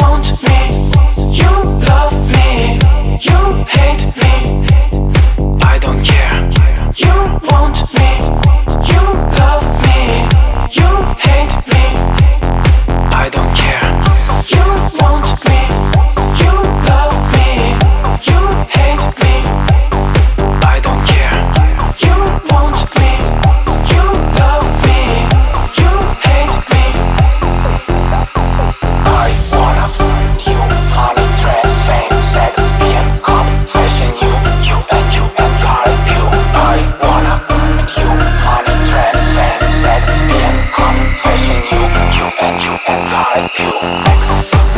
want me, you love me, you hate me, I don't care. You want me, you love me, you hate me, I don't care. You want me, you love me, you hate me, I don't care. You want me, you love me, you hate me. I wanna you, honey, trend, fame, sex, being confession, you and God, you. I wanna you, honey, trend, fame, sex, being confession, you and God, you. Sex.